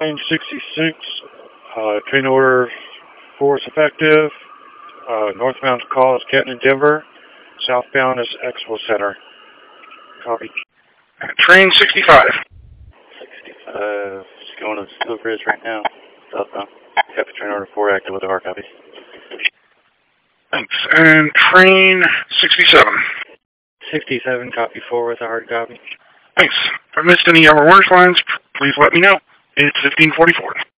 train 66, train order 4 is effective. Northbound call is Canton and Denver. Southbound is Expo Center. Copy. Train 65. 65, just going to Steel Bridge right now. Southbound. Copy, train order 4 active with a hard copy. Thanks. And train 67. 67, copy 4 with a hard copy. Thanks. If I missed any of our orders lines, please let me know. It's 1544.